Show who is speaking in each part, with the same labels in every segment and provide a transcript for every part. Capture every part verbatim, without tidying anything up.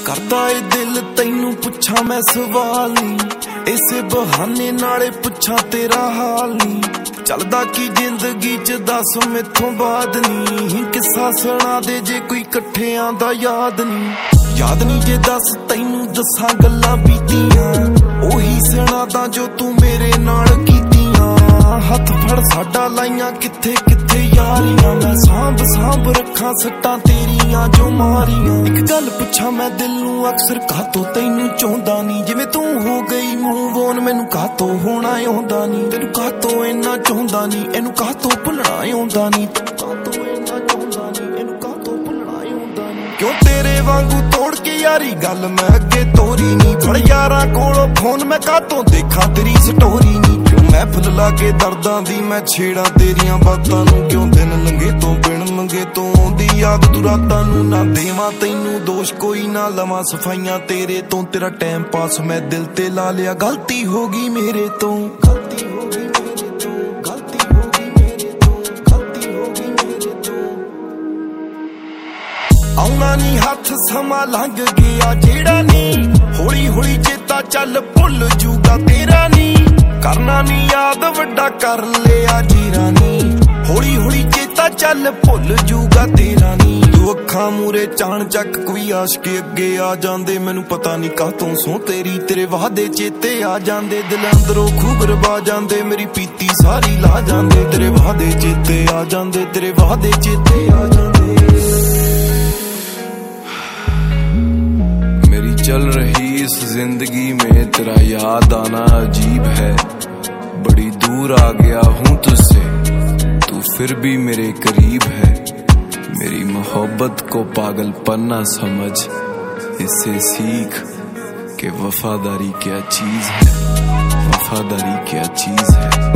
Speaker 1: करदा ए दिल तैनू पुछां मैं सवाल नी इसे बहाने नाले पुछां तेरा हाल नी चलदा की जिंदगी च दस मैथों बाद नी किस्सा सुना दे जे कोई कट्ठियां दा याद नी याद नी जे दस तैनू दसां गल्लां बीतियां ओही सुणादा जो तू मेरे नाल कीतियां हथ फड़ साडा लाइयां किथे किथे यारियां मैं सांभ सांभ रखां सट्टां तेरियां जो मारियां एक गल पुछां मैं दिल नू अक्सर कातों तैनू चाहुंदा नी जिवें तू हो गई मूव ऑन मैनू कातों होना आउंदा नी तैनू कातों इन्ना चाहुंदा नी इनू कातों भुलना आउंदा नी कातों इन्ना चाहुंदा नी इनू कातों भुलना आउंदा नी क्यों तेरे वांगू तोड़ के यारी गल मैं अगे तोरी नी फड़ यारां कोलों फोन मैं कातों देखा तेरी स्टोरी नी महफिल लाके दर्दां दी मैं छेड़ा तेरियां बातां नू क्यों दिन लंघे तो बिन मंगे तो आउंदी याद तू रातां नू ना देवां तैनू दोष कोई ना लवां सफाइयां तेरे तो तेरा टाइम पास मैं दिल ते ला लिया गलती होगी मेरे तो गलती होगी मेरे तो गलती होगी मेरे तो गलती होगी मेरे तो आउणा नी हथ समा लंघ गया जेड़ा नी हौली हौली चेता चल भुल जूगा तेरा नी करना नी याद वड्डा कर लिया जीरा नी हौली हौली चेता चल भुल जूगा तेरा नी तू अखां मूरे चाण चक कोई आशिक अगे आ जांदे मैनू पता नी कातों सो तेरी तेरे वादे चेते आ जांदे दिल अंदरों खूब रबा जांदे मेरी पीती सारी ला जांदे तेरे वादे चेते आ जांदे तेरे वादे चेते आ जांदे
Speaker 2: मेरी चल रही इस जिंदगी में तेरा याद आना अजीब है बड़ी दूर आ गया हूँ तुझसे तू फिर भी मेरे करीब है मेरी मोहब्बत को पागलपन ना समझ इससे सीख कि वफादारी क्या चीज है वफादारी क्या चीज है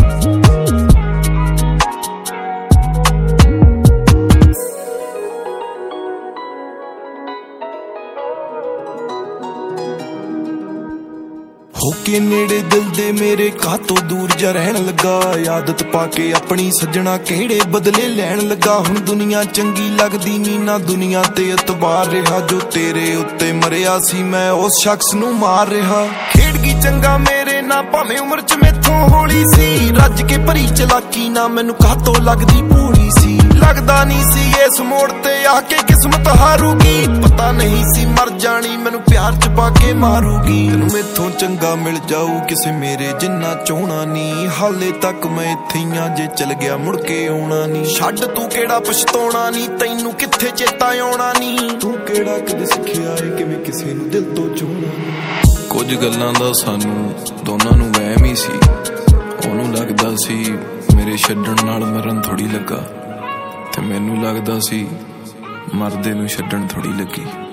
Speaker 1: होके नेड़े दिल दे मेरे कातों दूर जा रहन लगा आदत पाके अपनी सजना केड़े बदले लैन लगा हुण दुनिया चंगी लगदी नी ना दुनिया ते एतबार रहा जो तेरे उत्ते मरिया सी मैं उस शख्स नू मार रहा खेड़ गई चंगा मेरे ना भावें उम्र च मैथों होली सी रज के भरी चलाकी ना मैनू कातों लगदी भोली सी लगदा नी सी इस मोड़ ते आके किस्मत हारूगी पता नहीं सी मर जानी मैनू प्यार च पाके मारूगी तैनू मैथों चंगा मिल जाऊ किसे मेरे जिन्ना चाहना नी हाले तक मैं इत्थे ही जे चल गया मुड़ के आउणा नी छड्ड तू केड़ा पछताउणा नी तैनू कित्थे चेता आउणा नी तू केड़ा कदे सिखिया है किवें किसे नू दिल तो चाहना
Speaker 2: कुछ गल्लां दा सानू दोनां नू वहम ही सी ओनू लगदा सी मेरे छड्डण नाल मरण थोड़ी लगा ते मैनू लगदा सी मरदे नू छड्डण थोड़ी लगी।